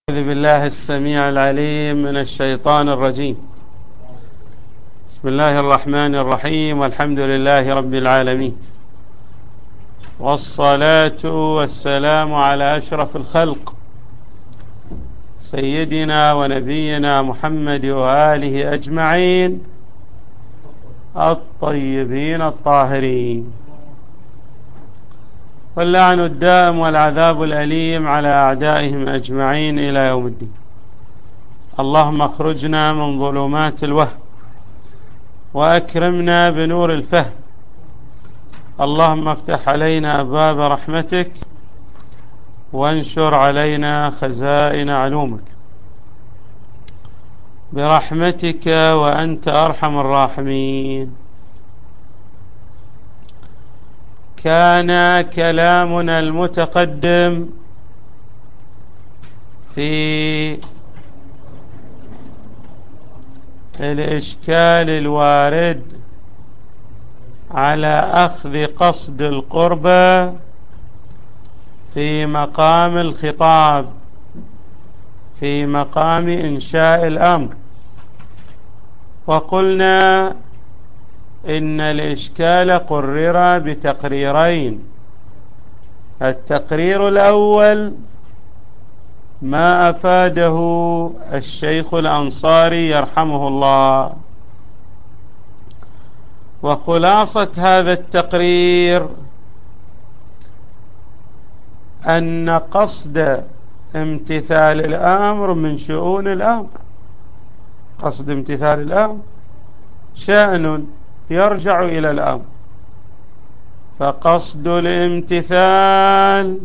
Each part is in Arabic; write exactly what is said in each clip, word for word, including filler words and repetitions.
أعوذ بالله السميع العليم من الشيطان الرجيم. بسم الله الرحمن الرحيم، والحمد لله رب العالمين، والصلاة والسلام على أشرف الخلق سيدنا ونبينا محمد وآله أجمعين الطيبين الطاهرين، واللعن الدائم والعذاب الأليم على أعدائهم أجمعين إلى يوم الدين. اللهم اخرجنا من ظلمات الوهم وأكرمنا بنور الفهم. اللهم افتح علينا أبواب رحمتك وانشر علينا خزائن علومك برحمتك وأنت أرحم الراحمين. كان كلامنا المتقدم في الإشكال الوارد على أخذ قصد القربى في مقام الخطاب، في مقام إنشاء الأمر، وقلنا إن الإشكال قرر بتقريرين. التقرير الأول ما أفاده الشيخ الأنصاري يرحمه الله، وخلاصة هذا التقرير أن قصد امتثال الأمر من شؤون الأمر. قصد امتثال الأمر شأن يرجع إلى الأمر، فقصد الامتثال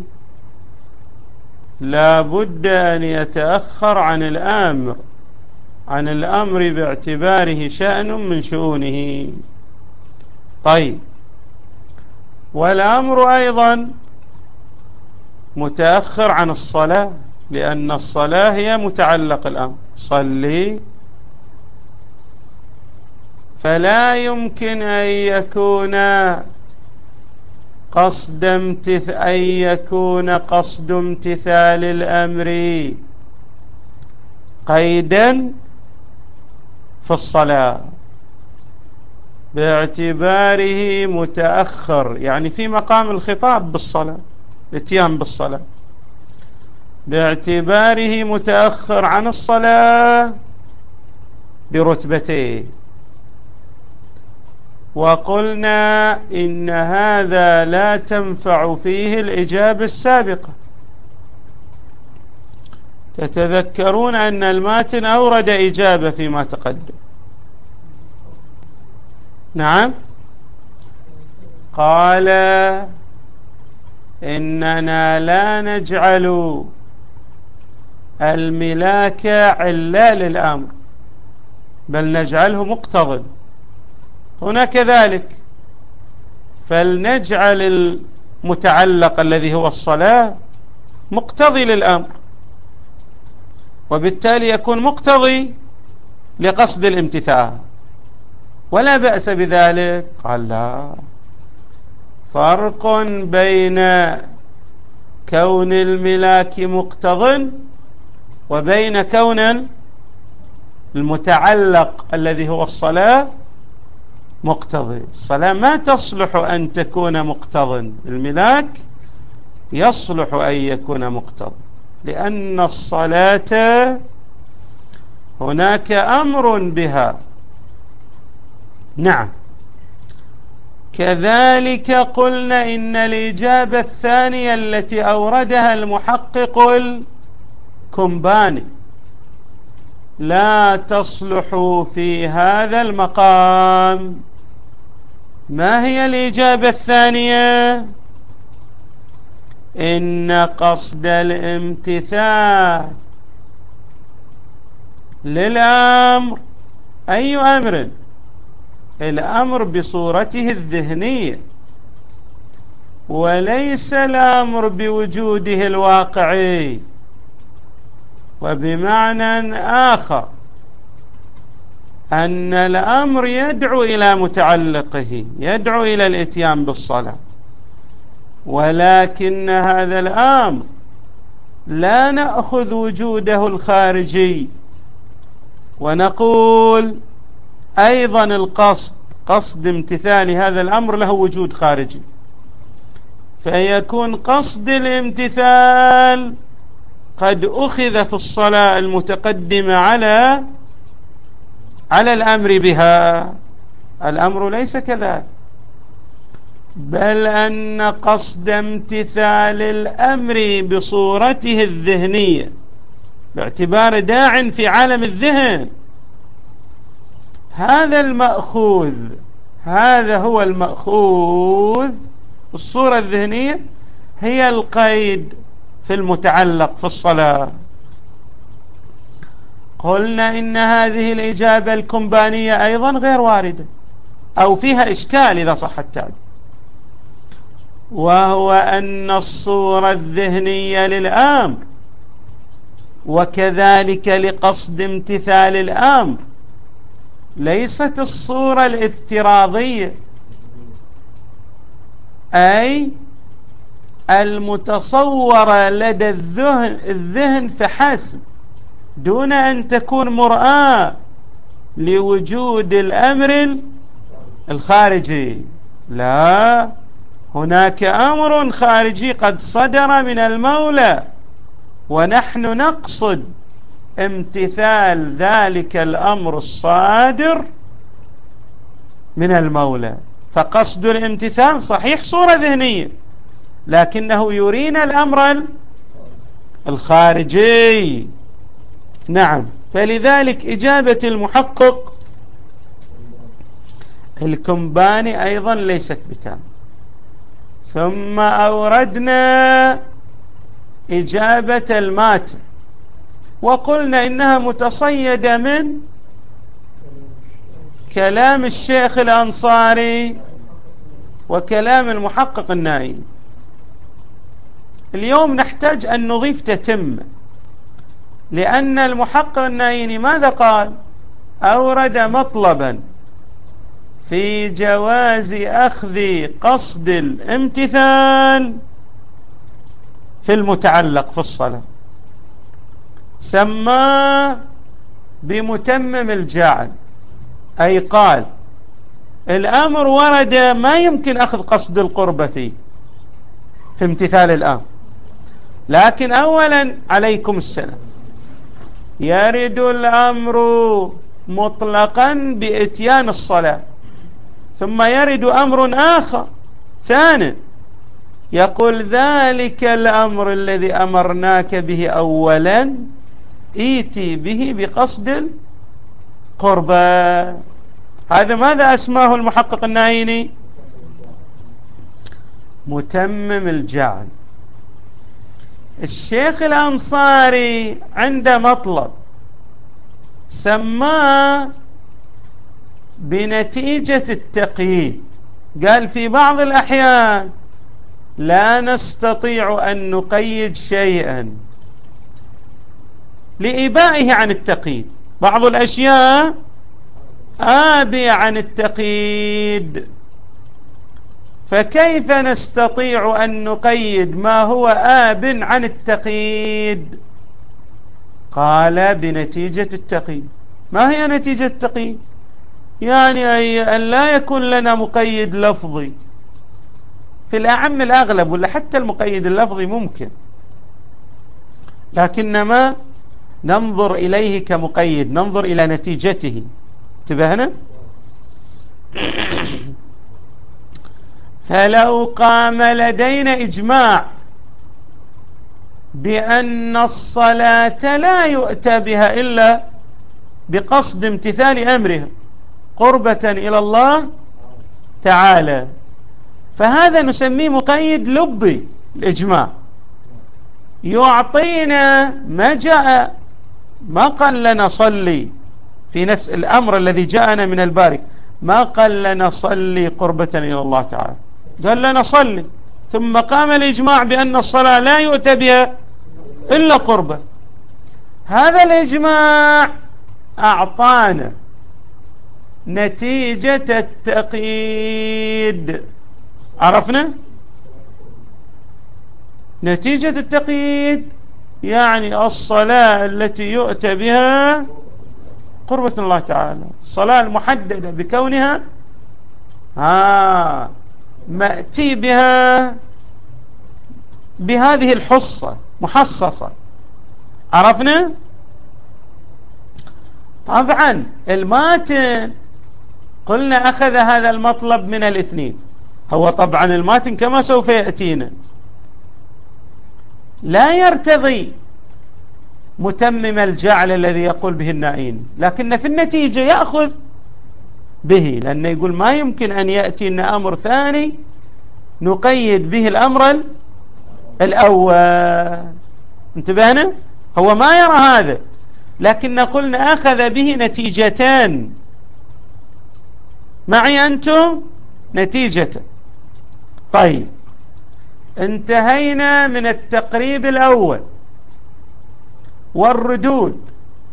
لا بد أن يتأخر عن الأمر عن الأمر باعتباره شأن من شؤونه. طيب، والأمر أيضا متأخر عن الصلاة، لأن الصلاة هي متعلق الأمر، صلي. فلا يمكن أن يكون قصد امتث أن يكون قصد امتثال الأمر قيدا في الصلاة باعتباره متأخر، يعني في مقام الخطاب بالصلاة، الاتيان بالصلاة، باعتباره متأخر عن الصلاة برتبتين. وقلنا إن هذا لا تنفع فيه الإجابة السابقة. تتذكرون أن الماتن أورد إجابة فيما تقدم. نعم، قال إننا لا نجعل الملاك علة للأمر، بل نجعله مقتضٍ. هنا كذلك، فلنجعل المتعلق الذي هو الصلاة مقتضي للأمر، وبالتالي يكون مقتضي لقصد الامتثال، ولا بأس بذلك. قال لا، فرق بين كون الملاك مقتضٍ وبين كون المتعلق الذي هو الصلاة مقتضي. الصلاة ما تصلح أن تكون مقتضٍ، الملاك يصلح أن يكون مقتضٍ، لأن الصلاة هناك أمر بها. نعم، كذلك قلنا إن الإجابة الثانية التي أوردها المحقق الكمباني لا تصلح في هذا المقام. ما هي الإجابة الثانية؟ إن قصد الامتثال للأمر، أي أمر؟ الأمر بصورته الذهنية، وليس الأمر بوجوده الواقعي. وبمعنى آخر، أن الأمر يدعو إلى متعلقه، يدعو إلى الإتيان بالصلاة، ولكن هذا الأمر لا نأخذ وجوده الخارجي ونقول أيضا القصد قصد امتثال هذا الأمر له وجود خارجي، فيكون قصد الامتثال قد أخذ في الصلاة المتقدمة على على الأمر بها. الأمر ليس كذلك، بل أن قصد امتثال الأمر بصورته الذهنية باعتبار داع في عالم الذهن، هذا المأخوذ، هذا هو المأخوذ. الصورة الذهنية هي القيد في المتعلق في الصلاة. قلنا إن هذه الإجابة الكمبانية أيضا غير واردة أو فيها إشكال إذا صح التعبير، وهو أن الصورة الذهنية للأمر وكذلك لقصد امتثال الأمر ليست الصورة الافتراضية، أي المتصورة لدى الذهن, الذهن فحسب، دون أن تكون مرآة لوجود الأمر الخارجي. لا، هناك أمر خارجي قد صدر من المولى، ونحن نقصد امتثال ذلك الأمر الصادر من المولى. فقصد الامتثال صحيح صورة ذهنية، لكنه يرينا الأمر الخارجي. نعم، فلذلك إجابة المحقق الكمباني أيضا ليست بتام. ثم أوردنا إجابة الماتع وقلنا إنها متصيدة من كلام الشيخ الأنصاري وكلام المحقق النائي. اليوم نحتاج أن نضيف تتمة، لأن المحقق النائي ماذا قال؟ أورد مطلبا في جواز أخذ قصد الامتثال في المتعلق في الصلاة، سماه بمتمم الجعل، أي قال الأمر ورد ما يمكن أخذ قصد القربة فيه في امتثال الأمر، لكن أولا عليكم السلام يرد الأمر مطلقا بإتيان الصلاة، ثم يرد أمر آخر ثاني يقول ذلك الأمر الذي أمرناك به أولا إيتي به بقصد القربة. هذا ماذا أسماه المحقق النايني؟ متمم الجعل. الشيخ الأنصاري عنده مطلب سماه بنتيجة التقييد، قال في بعض الأحيان لا نستطيع أن نقيد شيئا لإبائه عن التقييد، بعض الأشياء آبي عن التقييد، فكيف نستطيع أن نقيد ما هو آب عن التقييد؟ قال بنتيجة التقييد. ما هي نتيجة التقييد؟ يعني أي أن لا يكون لنا مقيد لفظي في الأعم الأغلب، ولا حتى المقيد اللفظي ممكن، لكنما ننظر إليه كمقيد، ننظر إلى نتيجته. انتبهنا؟ فلو قام لدينا إجماع بأن الصلاة لا يؤتى بها إلا بقصد امتثال أمرها قربة إلى الله تعالى، فهذا نسميه مقيد لبي. الإجماع يعطينا ما جاء، ما قال لنا صلي في نفس الأمر الذي جاءنا من الباري، ما قال لنا صلي قربة إلى الله تعالى، قال لنا صلي، ثم قام الإجماع بأن الصلاة لا يؤتى بها إلا قربة. هذا الإجماع أعطانا نتيجة التقييد. عرفنا نتيجة التقييد يعني الصلاة التي يؤتى بها قربة الله تعالى، الصلاة المحددة بكونها آه مأتي بها بهذه الحصة محصصة. عرفنا؟ طبعا الماتن قلنا أخذ هذا المطلب من الاثنين. هو طبعا الماتن كما سوف يأتينا لا يرتضي متمم الجعل الذي يقول به النائين، لكن في النتيجة يأخذ به، لأنه يقول ما يمكن أن يأتي إن أمر ثاني نقيد به الأمر الأول. انتبهنا؟ هو ما يرى هذا، لكن قلنا أخذ به نتيجتان. معي أنتم؟ نتيجة. طيب انتهينا من التقريب الأول والردود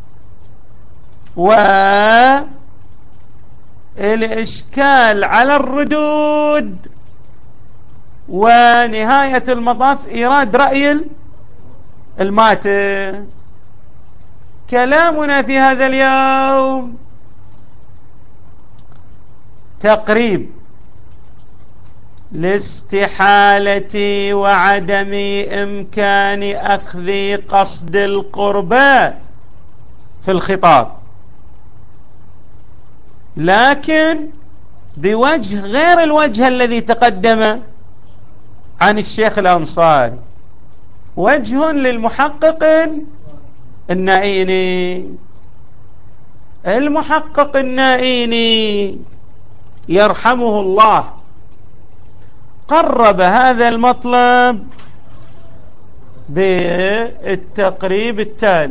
والإشكال على الردود، ونهاية المطاف إيراد رأي الماتن. كلامنا في هذا اليوم تقريب لاستحالة وعدم إمكان أخذ قصد القربى في الخطاب، لكن بوجه غير الوجه الذي تقدم عن الشيخ الأنصاري، وجه للمحقق النائيني. المحقق النائيني يرحمه الله قرب هذا المطلب بالتقريب التالي.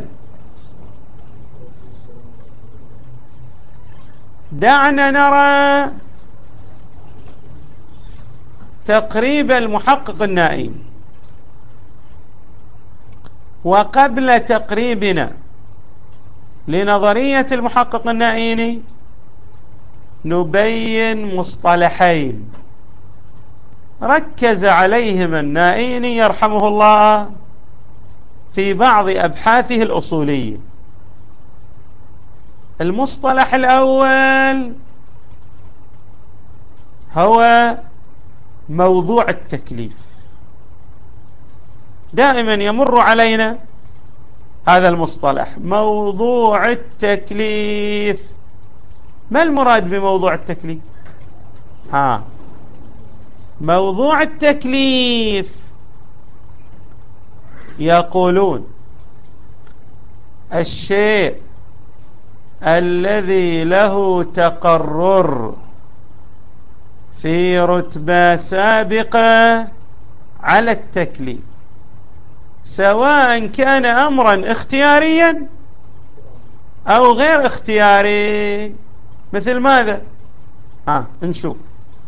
دعنا نرى تقريب المحقق النائيني، وقبل تقريبنا لنظرية المحقق النائيني نبين مصطلحين ركز عليهما النائيني يرحمه الله في بعض أبحاثه الأصولية. المصطلح الأول هو موضوع التكليف. دائما يمر علينا هذا المصطلح، موضوع التكليف. ما المراد بموضوع التكليف؟ ها موضوع التكليف يقولون الشيء الذي له تقرر في رتبة سابقة على التكليف، سواء كان أمرا اختياريا أو غير اختياري. مثل ماذا؟ ها نشوف.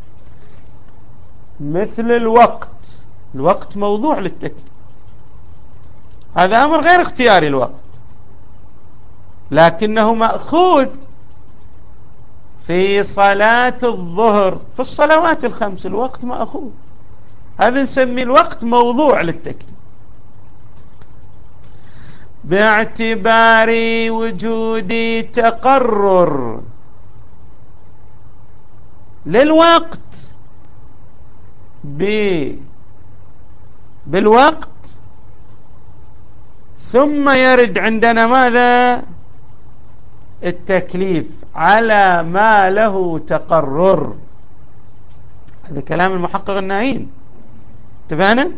مثل الوقت. الوقت موضوع للتكليف، هذا أمر غير اختياري الوقت، لكنه مأخوذ في صلاة الظهر، في الصلوات الخمس الوقت مأخوذ، هذا نسمي الوقت موضوع للتكليف باعتبار وجود تقرر للوقت بالوقت، ثم يرد عندنا ماذا؟ التكليف على ما له تقرر. هذا كلام المحقق النائين. تبانا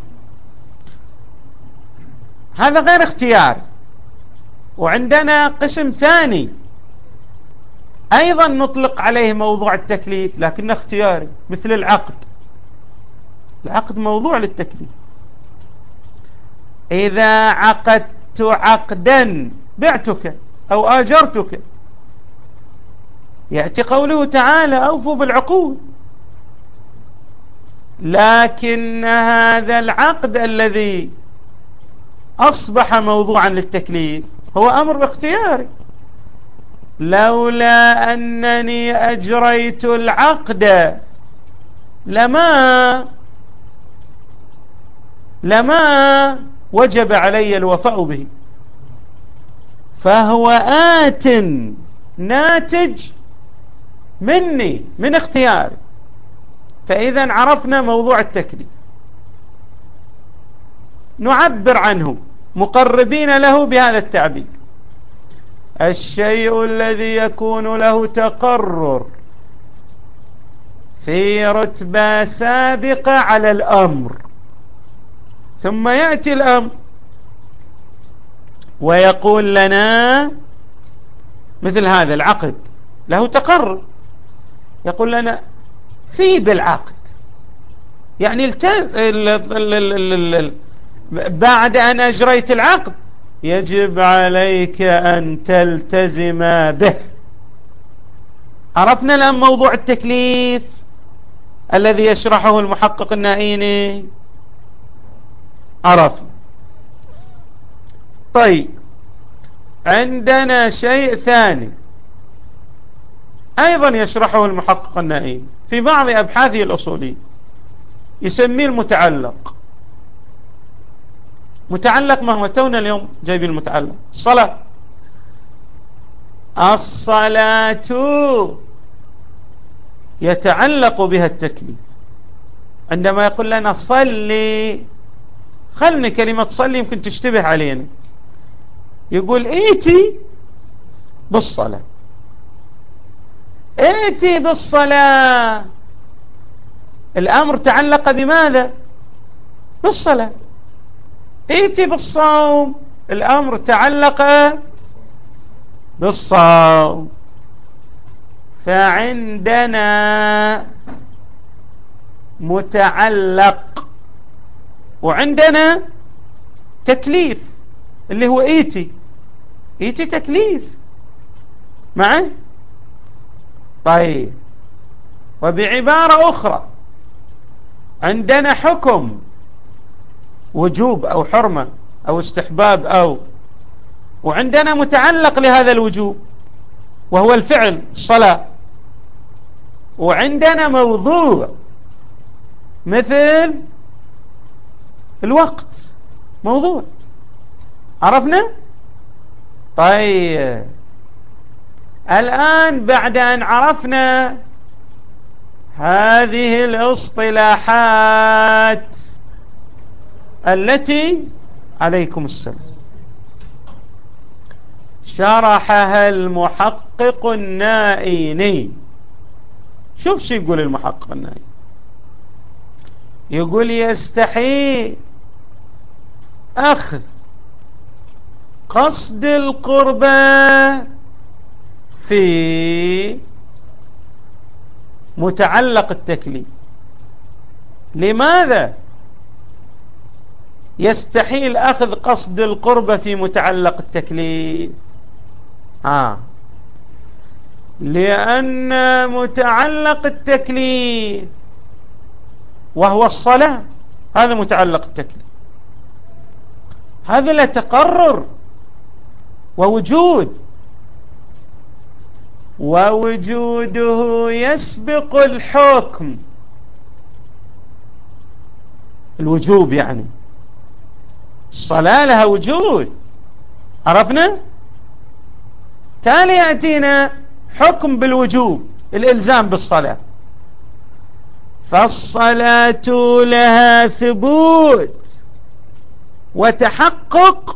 هذا غير اختيار. وعندنا قسم ثاني أيضا نطلق عليه موضوع التكليف لكنه اختياري، مثل العقد. العقد موضوع للتكليف. إذا عقدت عقدا بعتك أو آجرتك، يأتي قوله تعالى أوفوا بالعقود، لكن هذا العقد الذي أصبح موضوعا للتكليف هو أمر اختياري. لولا أنني أجريت العقد لما لما وجب علي الوفاء به، فهو آت ناتج مني من اختياري. فإذا عرفنا موضوع التكليف، نعبر عنه مقربين له بهذا التعبير: الشيء الذي يكون له تقرر في رتبة سابقة على الأمر، ثم يأتي الأمر ويقول لنا مثل هذا العقد له تقرر، يقول لنا في بالعقد، يعني التز... ال... ال... ال... ال... بعد أن أجريت العقد يجب عليك أن تلتزم به. عرفنا الآن موضوع التكليف الذي يشرحه المحقق النائيني، عرفنا. طيب، عندنا شيء ثاني أيضا يشرحه المحقق النائيني في بعض أبحاثه الأصولية، يسميه المتعلق. متعلق ما هو؟ تونا اليوم جايبين المتعلق. الصلاة. الصلاة يتعلق بها التكليف. عندما يقول لنا صلي، خلني كلمة صلي يمكن تشتبه علينا، يقول ائتي بالصلاة، ائتي بالصلاة. الأمر تعلق بماذا؟ بالصلاة. ائتي بالصوم، الأمر تعلق بالصوم. فعندنا متعلق وعندنا تكليف اللي هو ائتي. ائتي تكليف معه. طيب، وبعبارة أخرى عندنا حكم وجوب أو حرمة أو استحباب أو، وعندنا متعلق لهذا الوجوب وهو الفعل الصلاة، وعندنا موضوع مثل الوقت، موضوع. عرفنا؟ طيب، الآن بعد أن عرفنا هذه الاصطلاحات التي عليكم السلام شرحها المحقق النائيني، شوف شو يقول المحقق النائيني. يقول يستحيل أخذ قصد القربى في متعلق التكليف. لماذا يستحيل أخذ قصد القربى في متعلق التكليف؟ آه. لأن متعلق التكليف وهو الصلاة، هذا متعلق التكليف، هذا لا تقرر ووجود، ووجوده يسبق الحكم، الوجوب يعني الصلاة لها وجود. عرفنا؟ تالي يأتينا حكم بالوجوب، الإلزام بالصلاة، فالصلاة لها ثبوت وتحقق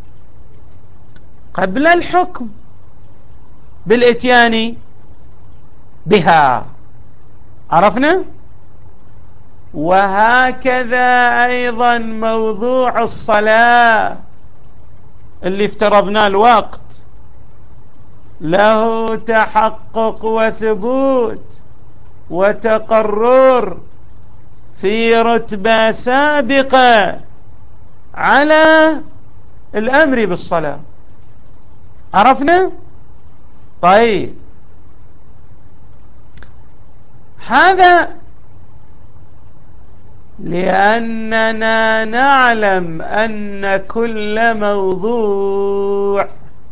قبل الحكم بالإتيان بها. عرفنا؟ وهكذا أيضا موضوع الصلاة اللي افترضنا الوقت له تحقق وثبوت وتقرر في رتبة سابقة على الأمر بالصلاة. عرفنا؟ طيب، هذا لأننا نعلم أن كل موضوع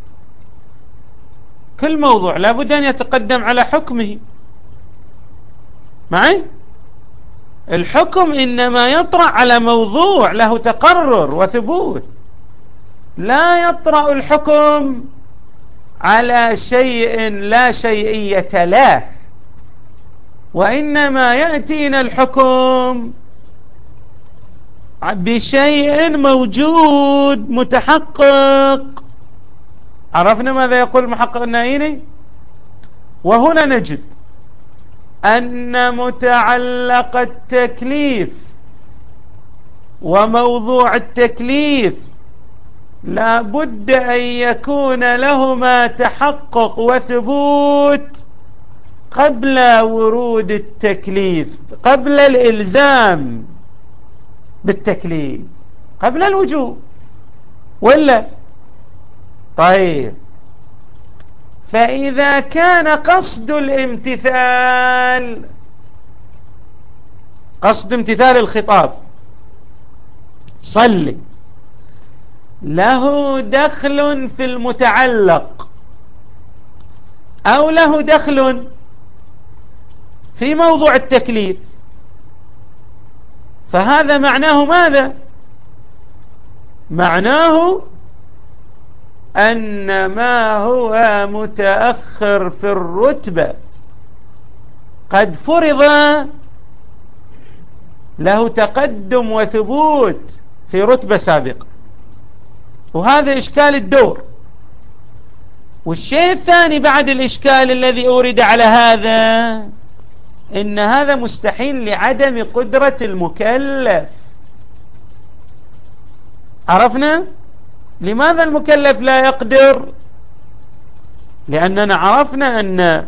كل موضوع لابد أن يتقدم على حكمه. معي؟ الحكم إنما يطرأ على موضوع له تقرر وثبوت، لا يطرأ الحكم على شيء لا شيئية له، وإنما يأتينا الحكم بشيء موجود متحقق. عرفنا ماذا يقول المحقق النائيني؟ وهنا نجد أن متعلق التكليف وموضوع التكليف لا بد أن يكون لهما تحقق وثبوت قبل ورود التكليف، قبل الإلزام بالتكليف، قبل الوجوب، ولا؟ طيب، فإذا كان قصد الامتثال، قصد امتثال الخطاب صلي، له دخل في المتعلق أو له دخل في موضوع التكليف، فهذا معناه ماذا؟ معناه أن ما هو متأخر في الرتبة قد فرض له تقدم وثبوت في رتبة سابقة، وهذا إشكال الدور. والشيء الثاني بعد الإشكال الذي أورد على هذا، إن هذا مستحيل لعدم قدرة المكلف. عرفنا لماذا المكلف لا يقدر؟ لأننا عرفنا أن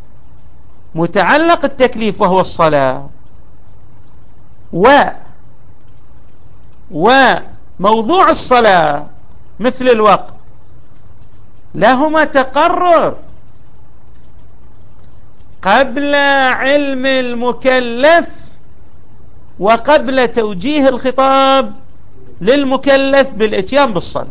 متعلق التكليف وهو الصلاة و وموضوع الصلاة مثل الوقت لهما تقرر قبل علم المكلف وقبل توجيه الخطاب للمكلف بالاتيان بالصلاة.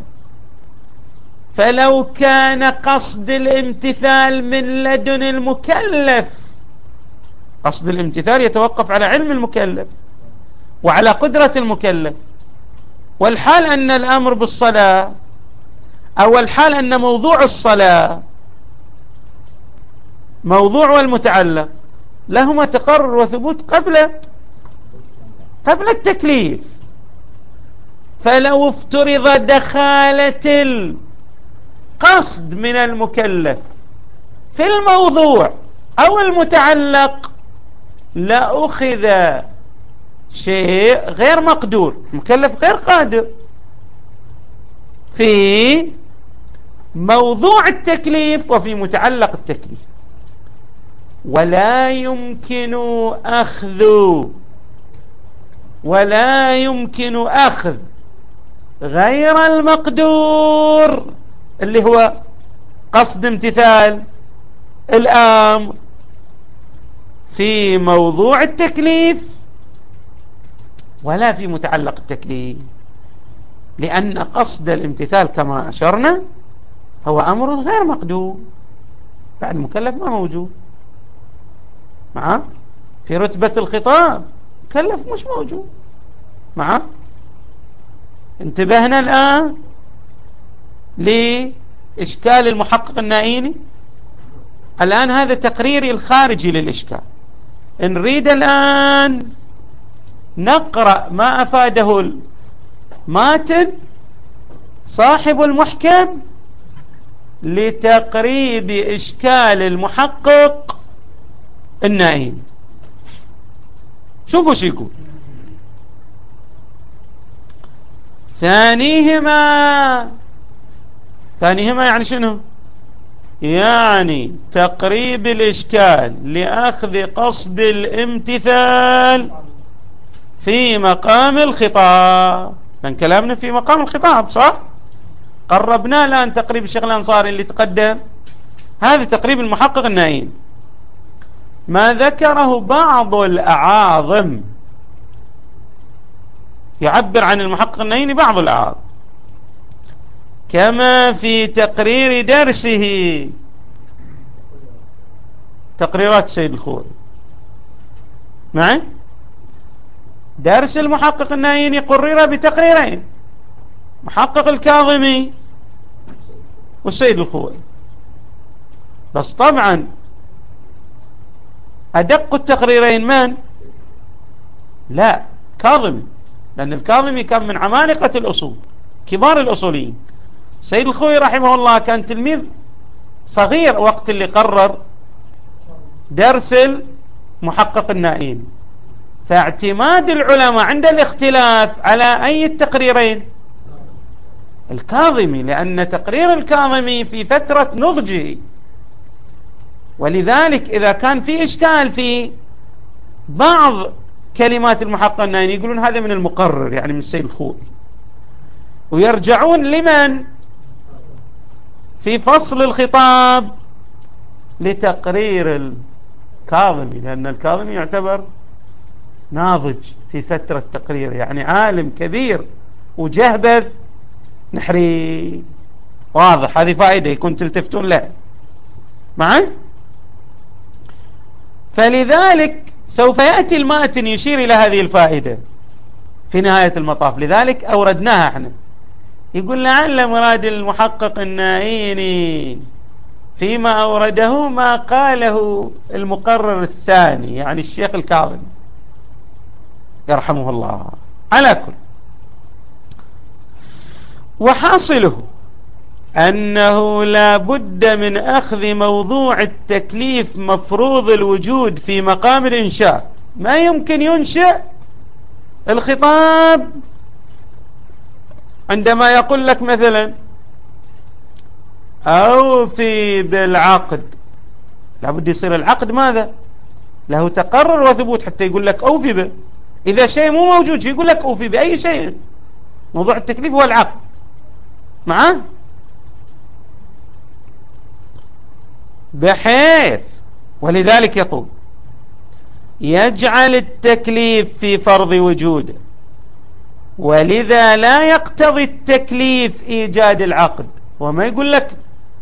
فلو كان قصد الامتثال من لدن المكلف، قصد الامتثال يتوقف على علم المكلف وعلى قدرة المكلف، والحال أن الأمر بالصلاة أو الحال أن موضوع الصلاة موضوع والمتعلق لهما تقرر وثبوت قبل قبل التكليف. فلو افترض دخالة القصد من المكلف في الموضوع أو المتعلق لأخذ شيء غير مقدور، مكلف غير قادر في موضوع التكليف وفي متعلق التكليف، ولا يمكن أخذ ولا يمكن أخذ غير المقدور اللي هو قصد امتثال الأمر في موضوع التكليف ولا في متعلق التكليف، لأن قصد الامتثال كما أشرنا هو أمر غير مقدور، بعد المكلف ما موجود معه في رتبة الخطاب، مكلف مش موجود معه. انتبهنا الآن لإشكال المحقق النائيني. الآن هذا تقريري الخارجي للإشكال. نريد الآن نقرأ ما أفاده الماتن صاحب المحكم لتقريب إشكال المحقق النائيني. شوفوا شو يقول: ثانيهما ثانيهما يعني شنو؟ يعني تقريب الإشكال لأخذ قصد الامتثال في مقام الخطاب، لأن كلامنا في مقام الخطاب صح؟ قربنا الآن تقريب الشيخ الأنصاري اللي تقدم، هذا تقريب المحقق النائين. ما ذكره بعض الأعاظم يعبر عن المحقق النائين بعض الأعاظم، كما في تقرير درسه تقريرات سيد الخوئي معي، درس المحقق النايني قرر بتقريرين، محقق الكاظمي والسيد الخوئي. بس طبعا أدق التقريرين من؟ لا، كاظمي، لأن الكاظمي كان من عمالقة الأصول، كبار الأصوليين. السيد الخوئي رحمه الله كان تلميذ صغير وقت اللي قرر درس المحقق النائين. فاعتماد العلماء عند الاختلاف على أي التقريرين؟ الكاظمي، لأن تقرير الكاظمي في فترة نضجه، ولذلك إذا كان في إشكال في بعض كلمات المحقق النائين يقولون هذا من المقرر، يعني من السيد الخوئي، ويرجعون لمن؟ في فصل الخطاب لتقرير الكاظمي، لأن الكاظمي يعتبر ناضج في فترة تقريره، يعني عالم كبير وجهبذ نحري. واضح؟ هذه فائدة يكون تلتفتون لها معي. فلذلك سوف يأتي الماتن يشير إلى هذه الفائدة في نهاية المطاف، لذلك أوردناها احنا. يقول لعل مراد المحقق النائيني فيما أورده ما قاله المقرر الثاني، يعني الشيخ الكاظمي يرحمه الله. على كل، وحاصله أنه لا بد من أخذ موضوع التكليف مفروض الوجود في مقام الإنشاء. ما يمكن ينشأ الخطاب عندما يقول لك مثلا أوفي بالعقد، لا بد يصير العقد ماذا؟ له تقرر وثبوت حتى يقول لك أوفي به. إذا شيء مو موجود يقول لك أوفي بأي شيء. موضوع التكليف هو العقد معه، بحيث ولذلك يقول يجعل التكليف في فرض وجوده، ولذا لا يقتضي التكليف إيجاد العقد. وما يقول لك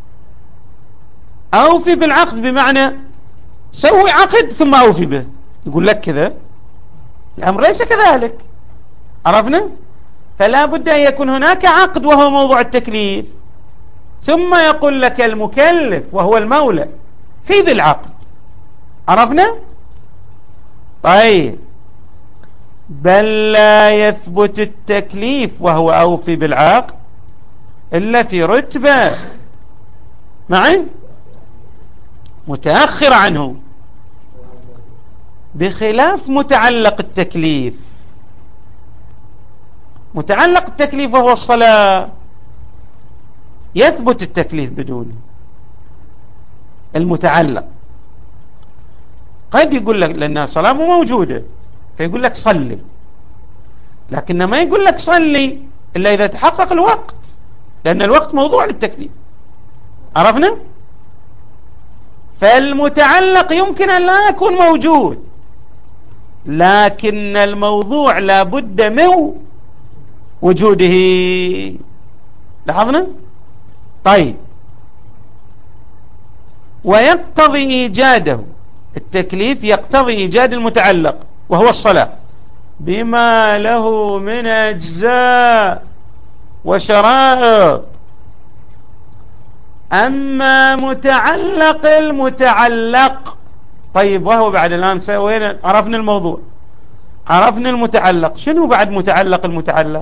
أوفي بالعقد بمعنى سوي عقد ثم أوفي به، يقول لك كذا، الأمر ليس كذلك. عرفنا؟ فلا بد أن يكون هناك عقد وهو موضوع التكليف، ثم يقول لك المكلف وهو المولى في بالعقد. عرفنا؟ طيب، بل لا يثبت التكليف وهو أوفي بالعقد إلا في رتبة معي متأخر عنه، بخلاف متعلق التكليف. متعلق التكليف وهو الصلاة يثبت التكليف بدونه. المتعلق قد يقول لك لأن الصلاة مو موجودة فيقول لك صلي، لكن ما يقول لك صلي إلا إذا تحقق الوقت، لأن الوقت موضوع للتكليف. عرفنا؟ فالمتعلق يمكن أن لا يكون موجود، لكن الموضوع لا بد من وجوده. لاحظنا؟ طيب، ويقتضي إيجاده التكليف، يقتضي إيجاد المتعلق وهو الصلاة بما له من أجزاء وشرائط. أما متعلق المتعلق، طيب، وهو بعد الآن سوينا عرفنا الموضوع، عرفنا المتعلق، شنو بعد متعلق المتعلق؟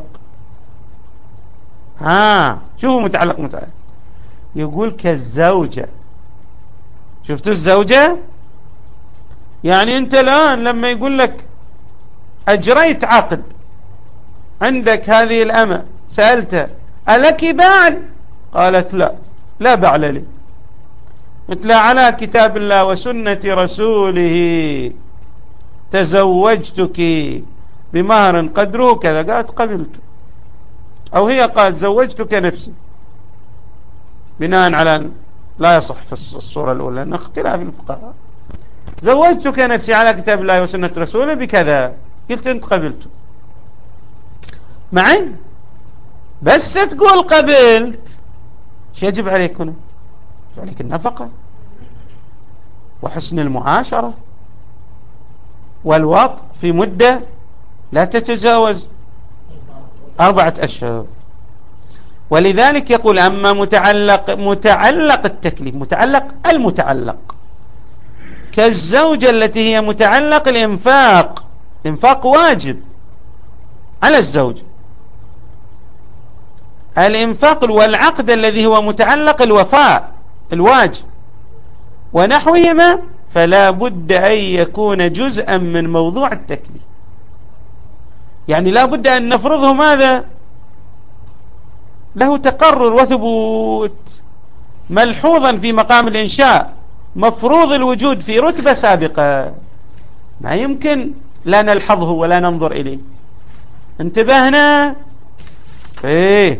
ها شوفوا متعلق متعلق، يقول كالزوجة. شفتوا الزوجة؟ يعني أنت الآن لما يقول لك أجريت عقد عندك هذه الأمة، سألتها ألك بعل؟ قالت لا، لا بعل لي. مثل على كتاب الله وسنة رسوله تزوجتك بمهر قدره كذا، قالت قبلت، أو هي قالت زوجتك نفسي، بناء على لا يصح في الصورة الأولى لأن اختلاف الفقهاء. زوجتك نفسي على كتاب الله وسنة رسوله بكذا، قلت أنت قبلت معي، بس تقول قبلت، شو يجب عليك هنا؟ عليك النفقة وحسن المعاشرة والوطء في مدة لا تتجاوز أربعة أشهر. ولذلك يقول أما متعلق متعلق التكليف، متعلق المتعلق كالزوجة التي هي متعلق الإنفاق، الإنفاق واجب على الزوج، الإنفاق والعقد الذي هو متعلق الوفاء الواجب ونحوهما، فلا بد أن يكون جزءا من موضوع التكليف. يعني لا بد أن نفرضه ماذا؟ له تقرر وثبوت ملحوظا في مقام الإنشاء، مفروض الوجود في رتبة سابقة، ما يمكن لا نلحظه ولا ننظر إليه. انتبهنا؟ ايه.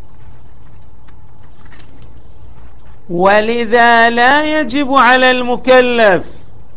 ولذا لا يجب على المكلف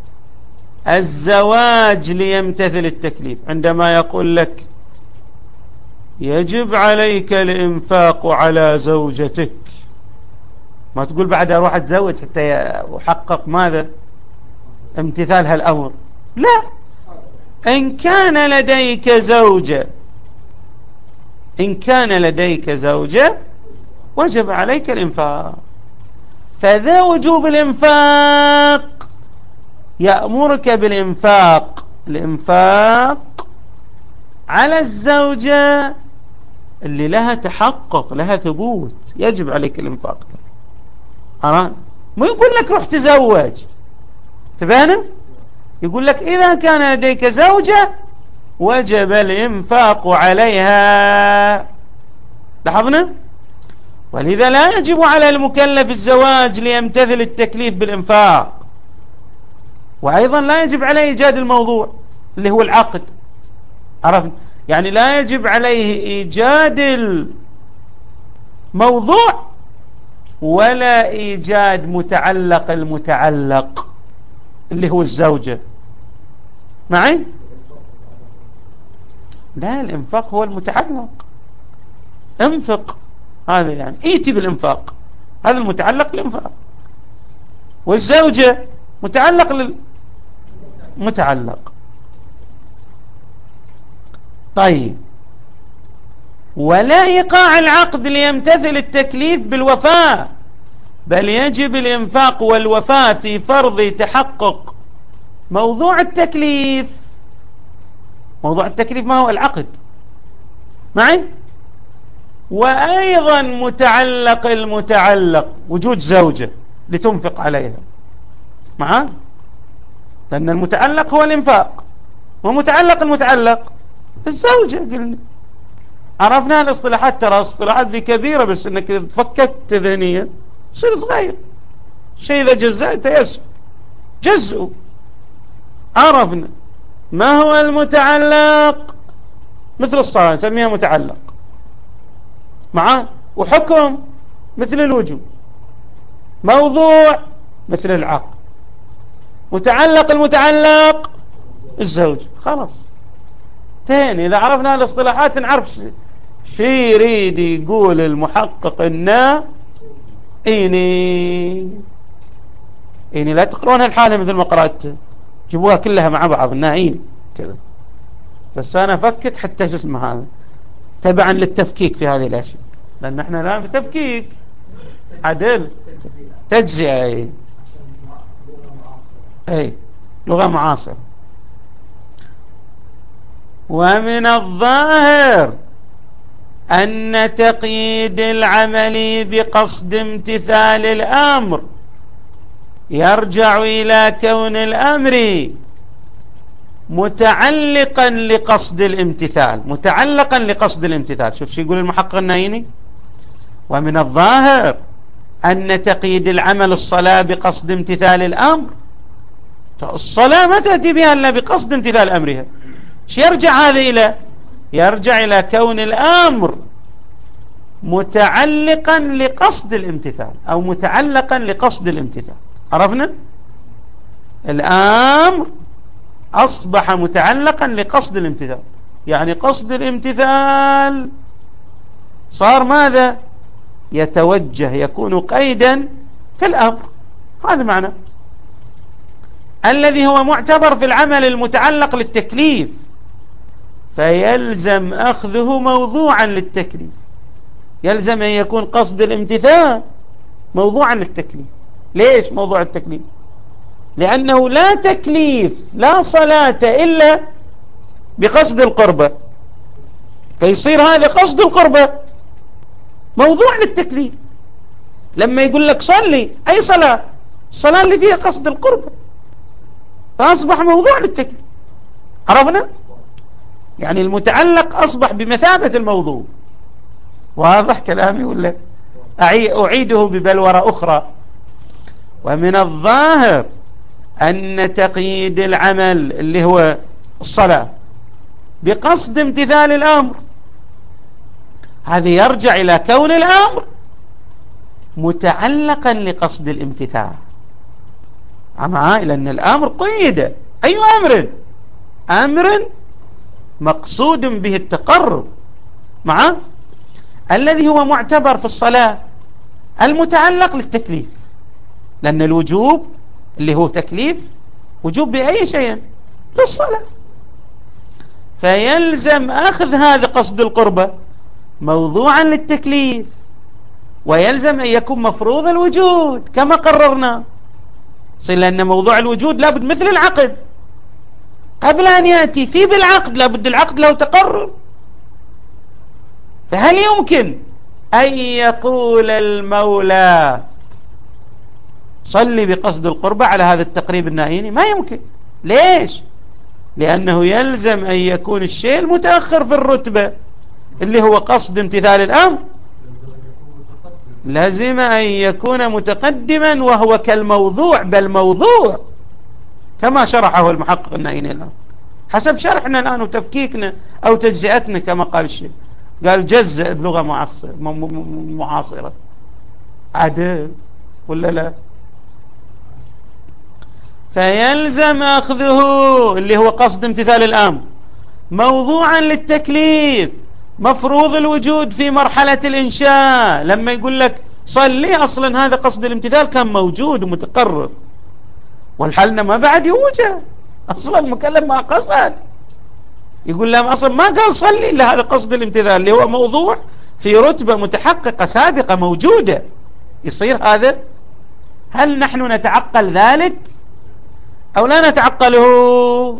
الزواج ليمتثل التكليف. عندما يقول لك يجب عليك الإنفاق على زوجتك، ما تقول بعد أروح أتزوج حتى أحقق ماذا؟ امتثال هالأمر. لا، إن كان لديك زوجة إن كان لديك زوجة وجب عليك الإنفاق، فذا وجوب الإنفاق يأمرك بالإنفاق الإنفاق على الزوجة اللي لها تحقق، لها ثبوت، يجب عليك الإنفاق. أرى ما يقول لك روح تزوج، تبانا يقول لك إذا كان لديك زوجة وجب الإنفاق عليها. لاحظنا؟ ولذا لا يجب على المكلف الزواج ليمتثل التكليف بالإنفاق، وأيضا لا يجب عليه إيجاد الموضوع اللي هو العقد. عرفنا؟ يعني لا يجب عليه إيجاد الموضوع ولا إيجاد متعلق المتعلق اللي هو الزوجة. معي؟ لا، الإنفاق هو المتعلق. انفق، هذا يعني ايتي بالإنفاق، هذا المتعلق الإنفاق. والزوجة متعلق للمتعلق. طيب، ولا إيقاع العقد ليمتثل التكليف بالوفاء، بل يجب الإنفاق والوفاء في فرض تحقق موضوع التكليف. موضوع التكليف ما هو؟ العقد. معي؟ وأيضا متعلق المتعلق وجود زوجة لتنفق عليها. معه؟ لأن المتعلق هو الإنفاق، ومتعلق المتعلق الزوجة. قلنا عرفنا الاصطلاحات، ترى اصطلاحات ذي كبيرة، بس انك اذا تفككت ذهنيا يصير صغير. شيء اذا جزأت يسر جزء. عرفنا ما هو المتعلق؟ مثل الصلاة نسميها متعلق، معه؟ وحكم مثل الوجوب، موضوع مثل العقد، متعلق المتعلق الزوج. خلاص تاني إذا عرفنا الاصطلاحات نعرف شي يريد يقول المحقق إنه إني إني لا تقرونها الحالة مثل ما قرأت، جيبوها كلها مع بعض إنها إني كذا. بس أنا أفكك حتى اسم هذا تبعا للتفكيك في هذه الأشياء، لأن احنا الآن في تفكيك عدل تجزئة. أي أي لغة معاصرة. ومن الظاهر أن تقييد العمل بقصد امتثال الأمر يرجع إلى كون الأمر متعلقا لقصد الامتثال، متعلقا لقصد الامتثال. شوف شو يقول المحقق النايني: ومن الظاهر أن تقييد العمل الصلاة بقصد امتثال الأمر، الصلاة ما تأتي بها إلا بقصد امتثال أمرها. شو يرجع هذا إلى؟ يرجع إلى كون الأمر متعلقا لقصد الامتثال أو متعلقا لقصد الامتثال. عرفنا؟ الأمر أصبح متعلقا لقصد الامتثال، يعني قصد الامتثال صار ماذا؟ يتوجه، يكون قيدا في الأمر. هذا معنى الذي هو معتبر في العمل المتعلق للتكليف. فيلزم أخذه موضوعا للتكليف، يلزم أن يكون قصد الامتثال موضوعا للتكليف. ليش موضوع التكليف؟ لأنه لا تكليف لا صلاة إلا بقصد القربة، فيصير هذا قصد القربة موضوع للتكليف. لما يقول لك صلي، أي صلاة؟ الصلاة اللي فيها قصد القربة، فأصبح موضوع للتكليف. عرفنا؟ يعني المتعلق أصبح بمثابة الموضوع. واضح كلامي ولا أعيده ببلورة أخرى؟ ومن الظاهر أن تقييد العمل اللي هو الصلاة بقصد امتثال الأمر، هذا يرجع إلى كون الأمر متعلقا لقصد الامتثال. أما إلى أن الأمر قيد، أي أمر؟ أمر مقصود به التقرب، مع الذي هو معتبر في الصلاة المتعلق للتكليف، لأن الوجوب اللي هو تكليف وجوب بأي شيء للصلاة، فيلزم أخذ هذا قصد القربة موضوعا للتكليف، ويلزم أن يكون مفروض الوجود كما قررنا. صل لأن موضوع الوجود لابد مثل العقد، قبل أن يأتي في بالعقد لابد العقد له تقرر. فهل يمكن أن يقول المولى صلي بقصد القربة على هذا التقريب النائيني؟ ما يمكن. ليش؟ لأنه يلزم أن يكون الشيء المتأخر في الرتبة اللي هو قصد امتثال الأمر لازم أن يكون متقدما، وهو كالموضوع، بل موضوع كما شرحه المحقق النائيني الآن حسب شرحنا الآن وتفكيكنا أو تجزئتنا كما قال الشيء، قال جزء بلغة معاصرة عدل ولا لا؟ فيلزم أخذه اللي هو قصد امتثال الأمر موضوعا للتكليف مفروض الوجود في مرحلة الإنشاء. لما يقول لك صلي، أصلا هذا قصد الامتثال كان موجود ومتقرر، والحلنا ما بعد يوجد، أصلا المكلم ما قصد، يقول لهم أصلا ما قال صلي إلا هذا قصد الامتثال اللي هو موضوع في رتبة متحققة سابقة موجودة. يصير هذا، هل نحن نتعقل ذلك أو لا نتعقله؟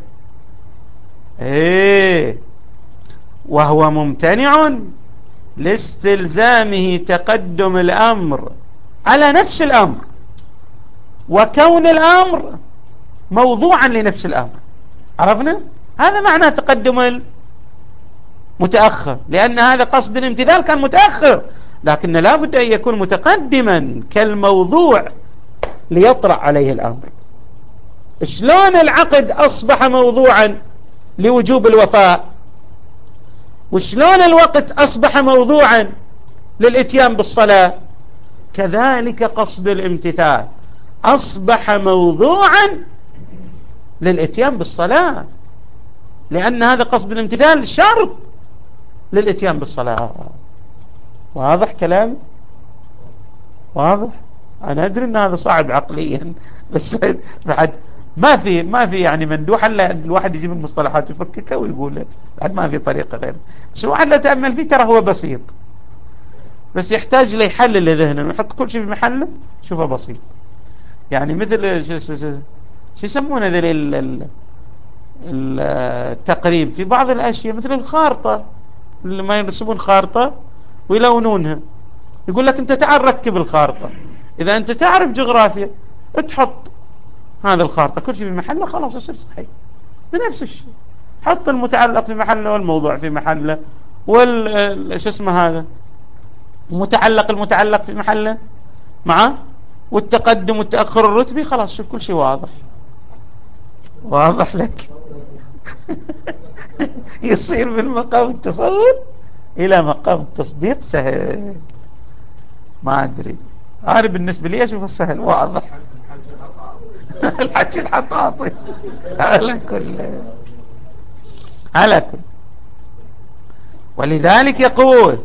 إيه، وهو ممتنع لاستلزامه تقدم الأمر على نفس الأمر، وكون الأمر موضوعا لنفس الأمر. عرفنا؟ هذا معنى تقدم المتأخر، لأن هذا قصد الامتثال كان متأخر، لكن لا بد أن يكون متقدما كالموضوع ليطرأ عليه الأمر. شلون العقد أصبح موضوعا لوجوب الوفاء، وشلون الوقت أصبح موضوعا للإتيان بالصلاة، كذلك قصد الامتثال أصبح موضوعا للإتيان بالصلاة، لأن هذا قصد الامتثال شرط للإتيان بالصلاة. واضح كلام؟ واضح؟ أنا أدري أن هذا صعب عقليا، بس بعد ما في ما في يعني مندوح الا الواحد يجيب المصطلحات يفككها ويقول بعد ما في طريقة غير. بس الواحد لا تأمل فيه ترى هو بسيط، بس يحتاج لي يحلل ذهنه ويحط كل شيء بمحله. شوفه بسيط، يعني مثل شو يسمونه ذي التقريب في بعض الأشياء، مثل الخارطة اللي ما يرسمون خارطة ويلونونها، يقول لك أنت تعال ركب الخارطة، إذا أنت تعرف جغرافيا تحط هذا الخارطة كل شيء في محله خلاص يصير صحيح. بنفس الشيء حط المتعلق في محله والموضوع في محله وال شو اسمه هذا المتعلق المتعلق في محله معه، والتقدم والتأخر الرتبي، خلاص شوف كل شيء واضح. واضح لك؟ يصير من مقام التصور إلى مقام التصديق سهل. ما أدري، أنا بالنسبة لي أشوفه سهل واضح. الحج الحطاطي على كل على كل. ولذلك يقول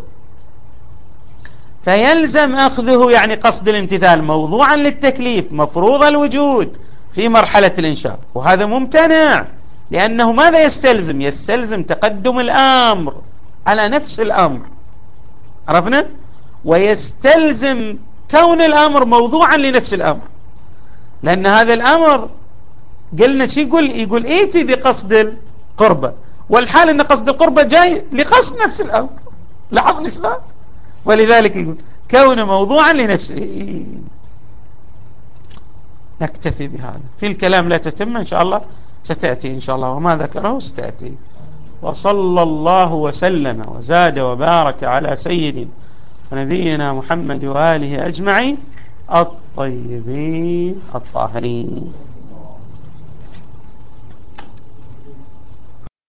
فيلزم أخذه يعني قصد الامتثال موضوعا للتكليف مفروض الوجود في مرحلة الإنشاء، وهذا ممتنع لأنه ماذا يستلزم؟ يستلزم تقدم الأمر على نفس الأمر، عرفنا؟ ويستلزم كون الأمر موضوعا لنفس الأمر، لأن هذا الأمر قلنا شي يقول يقول ائتي بقصد القربة، والحال أن قصد القربة جاي لقصد نفس الأمر. لاحظ الإسلام، ولذلك يقول كون موضوعا لنفسه. نكتفي بهذا، في الكلام لا تتم إن شاء الله ستأتي إن شاء الله، وما ذكره ستأتي. وصلى الله وسلم وزاد وبارك على سيدنا ونبينا محمد وآله أجمعين الطيبين الطاهرين.